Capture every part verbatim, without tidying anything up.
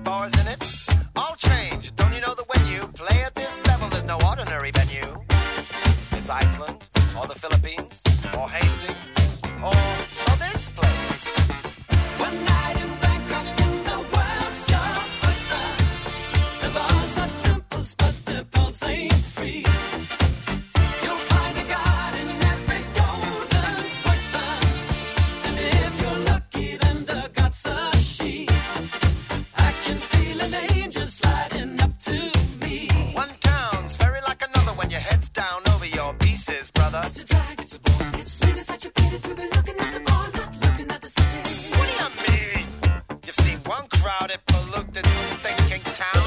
bars in it. All change. Don't you know that when you play at this level, there's no ordinary venue? It's Iceland, or the Philippines, or Hastings, or, or this place. One night in Bangkok in the world's your oyster. The bars are temples, but the pulse ain't free. You'll find a god in every golden oyster. And if you're lucky, then the god's a she. I can feel an angel sliding up to me. One town's very like another when your head's down over your pieces, brother. It's a drag, it's a bore. It's really such a pity to be looking at the bar, not looking at the city. What do you mean? You've seen one crowded, polluted, stinking town.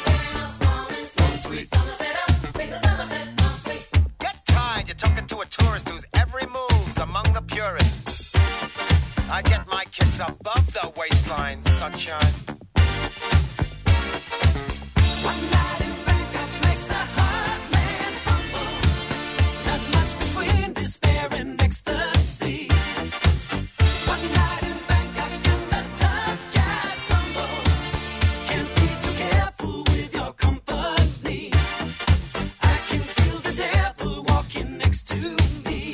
Get tired, you're talking to a tourist whose every move's among the purists. I get my kids above the waistline, sunshine. One night in Bangkok makes the heart man humble. Not much between despair and ecstasy. One night in Bangkok and the tough guys crumble. Can't be too careful with your company. I can feel the devil walking next to me.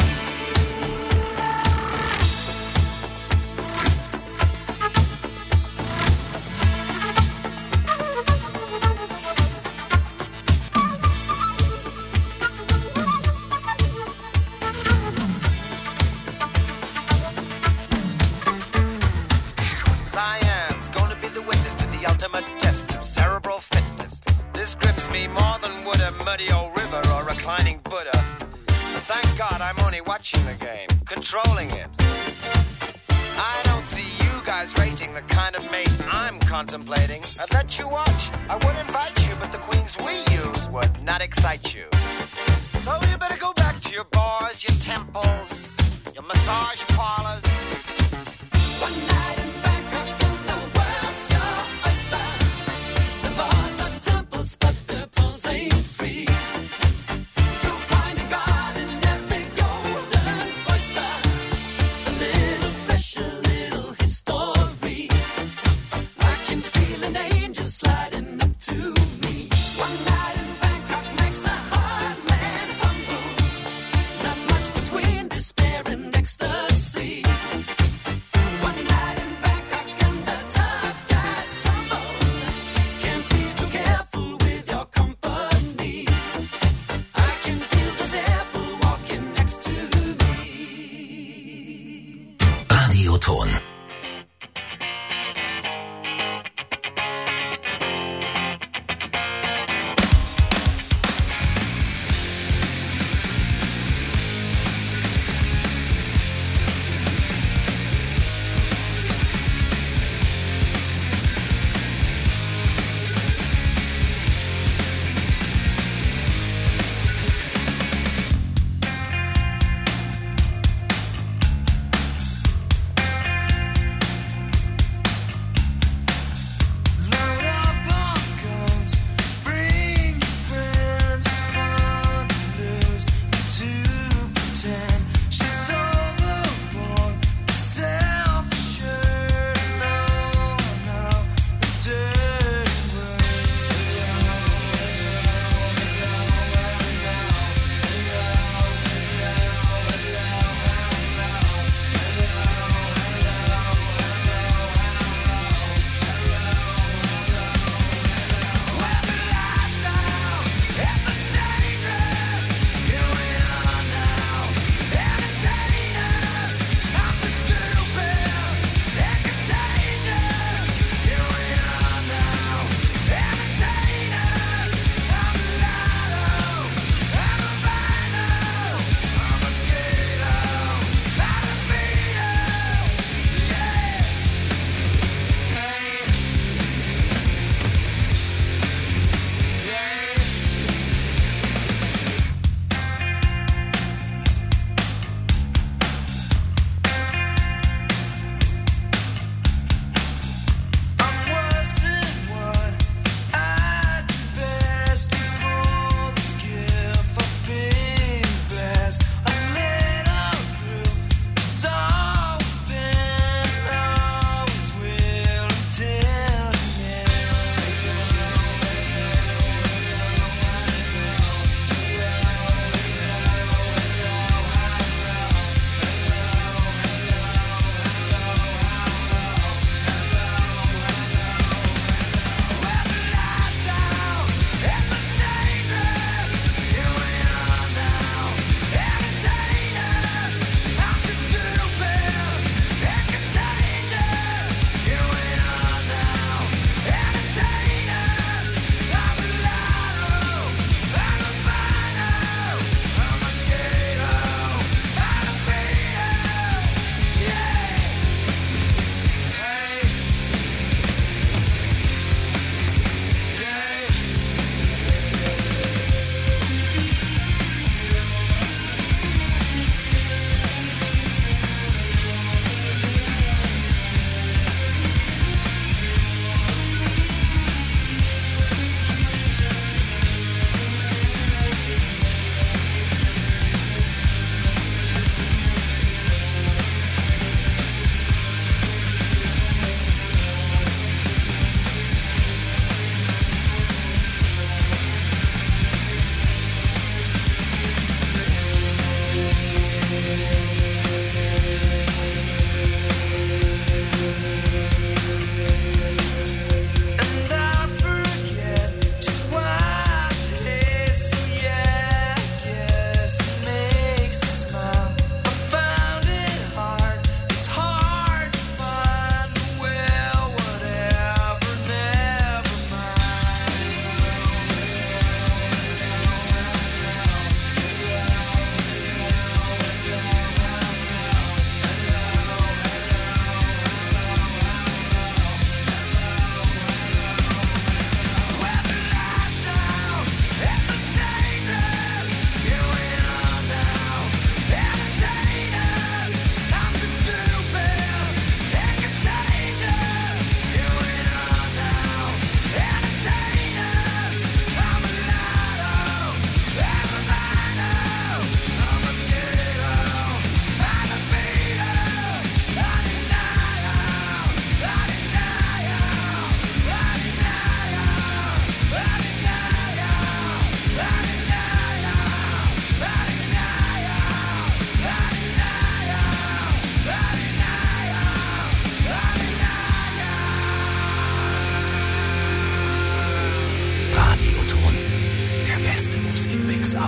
Siam's gonna be the witness to the ultimate test of cerebral fitness. This grips me more than would a muddy old river or reclining Buddha. But thank God I'm only watching the game, controlling it. I don't see you guys rating the kind of mate I'm contemplating. I'd let you watch, I would invite you, but the queens we use would not excite you. So you better go back to your bars, your temples, your massage parlors. One night in Bangkok and the world's your oyster. The bars are temples, but the pulse ain't free. You'll find a god in every golden oyster. A little special, little history. I can feel an angel sliding up to me. One night in Bangkok makes a hard man humble. Not much between despair and ecstasy. One night in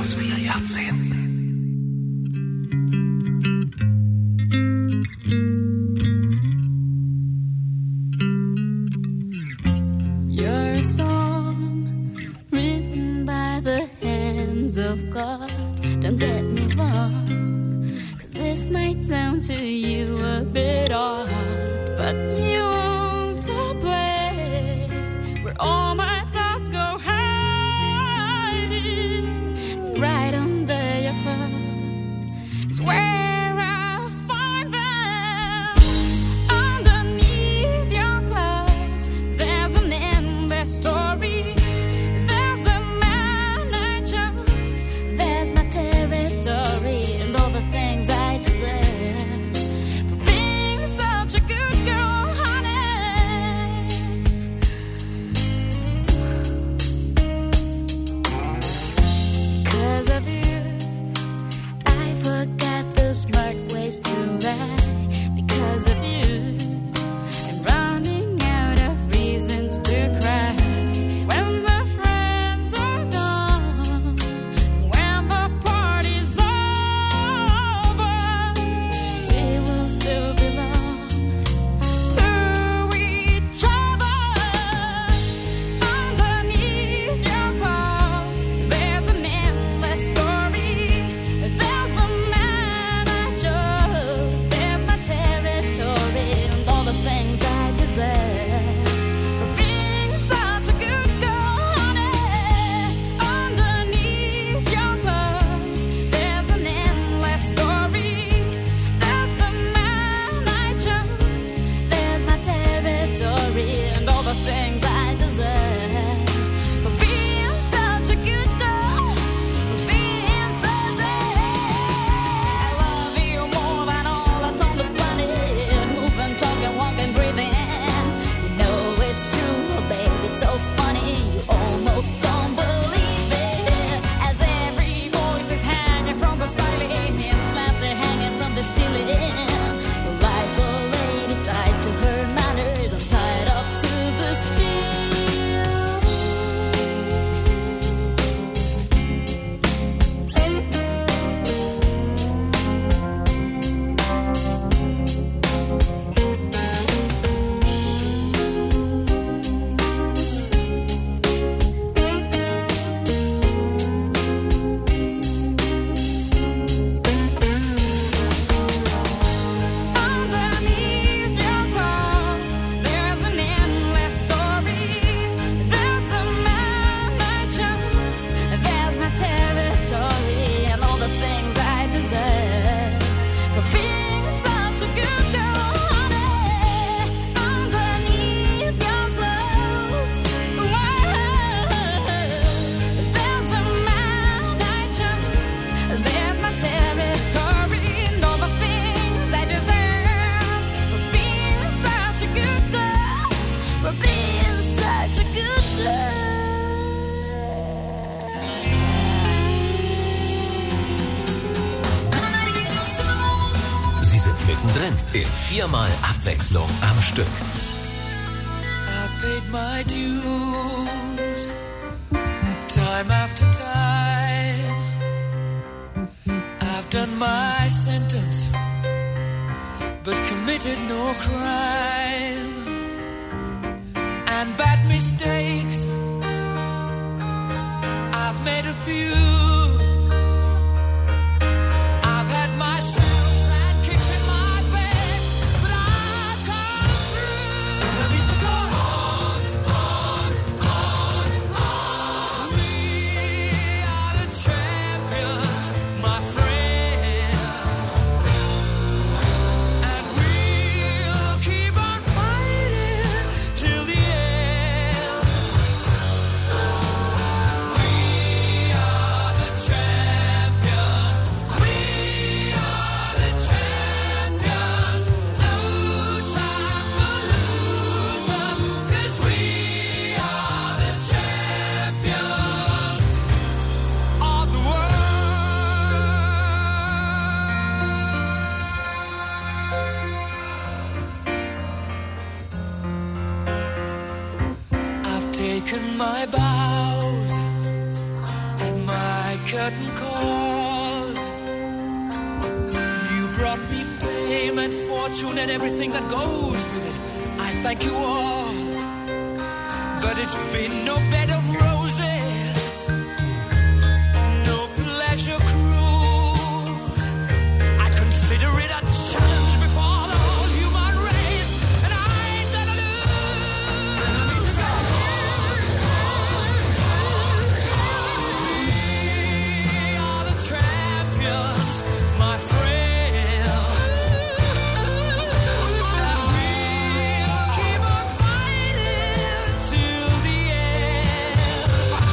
aus vier Jahrzehnten. You're a song written by the hands of God. Don't get me wrong, 'cause this might sound to you a bit odd, but you own the place where all my thoughts go hiding. Right under your clothes is where I find them. Underneath your clothes, there's an endless story. There's a man I chose. There's my territory and all the things I deserve for being such a good girl, honey. 'Cause of you, I forgot the smart ways to lie. Because of you, I'm running out of reasons to cry. When the friends are gone, when the party's over, we will still belong to each other. Underneath your clothes, there's an endless story. There's a man I chose. There's my territory and all the things I deserve for being such a good girl, honey. Underneath your clothes, there's an endless story. There's the man I chose. There's my territory and all the things I deserve for being such a good girl, for being such a. I love you more than all that's on the planet. Moving, talking, walking, breathing. You know it's true, baby. It's so funny. You almost don't believe it. As every voice is hanging from the ceiling, slabs are hanging from the ceiling. Like a lady tied to her manners, I'm tied up to the Underneath your clothes, there's an endless story. There's the man I chose. There's my territory and all the things I deserve for being such a good girl, honey. Underneath your clothes, there's the man I chose. There's my territory and all the things I deserve for being such a good girl, for being such a good girl. Sie sind mittendrin in viermal Abwechslung am Stück. I've paid my dues time after time. I've done my sentence, but committed no crime. And bad mistakes, I've made a few. I've had my share of bad kicks in my face, but I've come through. I need to go on, on, on, on. We are the champions, my friends, and we'll keep on fighting till the end. We are the champions. We are the champions. No time for losers, 'cause we are the champions of the world. I've taken my bows and my curtain calls. You brought me fame and fortune and everything that goes with it. I thank you all, but it's been no bed of roses, no pleasure cruise. I consider it a challenge before the whole human race, and I ain't gonna lose. We are the champions, my friends, and we'll keep on fighting till the end.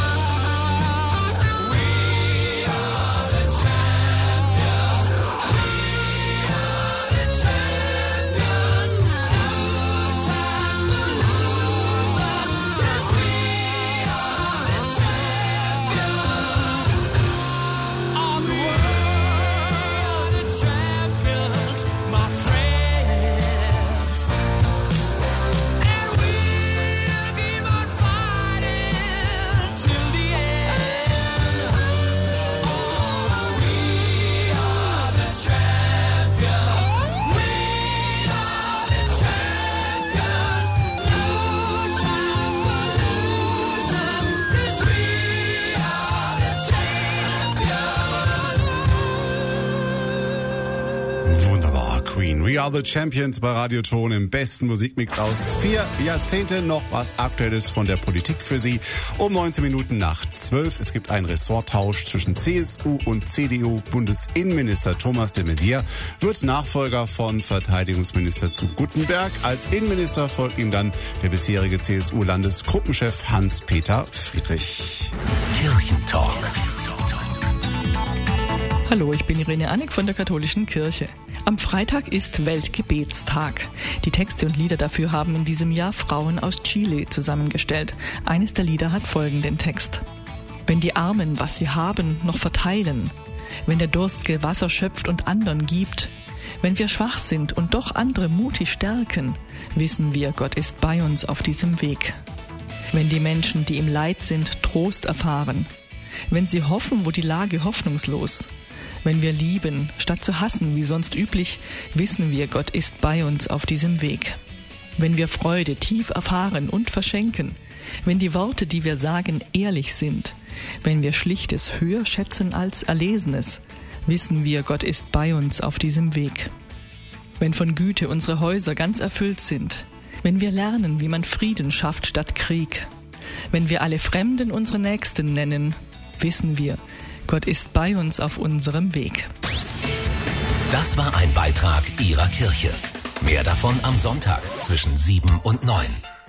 We are the champions. We are the champions. No time for losers, 'cause we are the champions of the world, the champions, my friends. And we'll keep on fighting till the end. Oh, we are the champions. We are the champions. No time for losers, 'cause we are the champions. Wunderbar, Queen. We are the Champions bei Radioton im besten Musikmix aus vier Jahrzehnten. Noch was Aktuelles von der Politik für Sie. Um neunzehn Minuten nach zwölf. Es gibt einen Ressorttausch zwischen C S U und C D U. Bundesinnenminister Thomas de Maizière wird Nachfolger von Verteidigungsminister zu Guttenberg. Als Innenminister folgt ihm dann der bisherige C S U-Landesgruppenchef Hans-Peter Friedrich. Kirchentalk. Hallo, ich bin Irene Annick von der Katholischen Kirche. Am Freitag ist Weltgebetstag. Die Texte und Lieder dafür haben in diesem Jahr Frauen aus Chile zusammengestellt. Eines der Lieder hat folgenden Text. Wenn die Armen, was sie haben, noch verteilen, wenn der Durstige Wasser schöpft und anderen gibt, wenn wir schwach sind und doch andere mutig stärken, wissen wir, Gott ist bei uns auf diesem Weg. Wenn die Menschen, die im Leid sind, Trost erfahren, wenn sie hoffen, wo die Lage hoffnungslos, wenn wir lieben, statt zu hassen, wie sonst üblich, wissen wir, Gott ist bei uns auf diesem Weg. Wenn wir Freude tief erfahren und verschenken, wenn die Worte, die wir sagen, ehrlich sind, wenn wir Schlichtes höher schätzen als Erlesenes, wissen wir, Gott ist bei uns auf diesem Weg. Wenn von Güte unsere Häuser ganz erfüllt sind, wenn wir lernen, wie man Frieden schafft statt Krieg, wenn wir alle Fremden unsere Nächsten nennen, wissen wir, Gott ist bei uns auf unserem Weg. Das war ein Beitrag Ihrer Kirche. Mehr davon am Sonntag zwischen sieben und neun.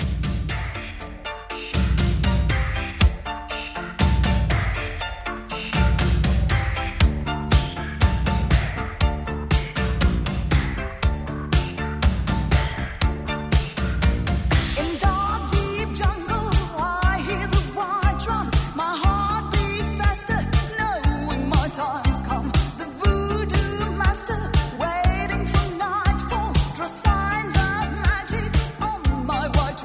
In dark deep jungle, I hear the wild drum. My heart beats faster, knowing my time's come. The voodoo master, waiting for nightfall, draw signs of magic on my white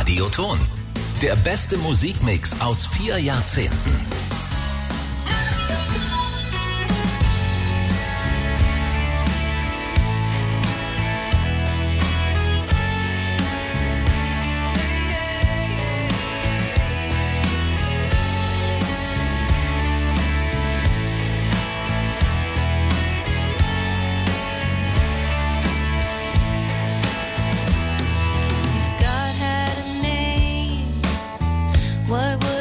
Radioton. Der beste Musikmix aus vier Jahrzehnten. What would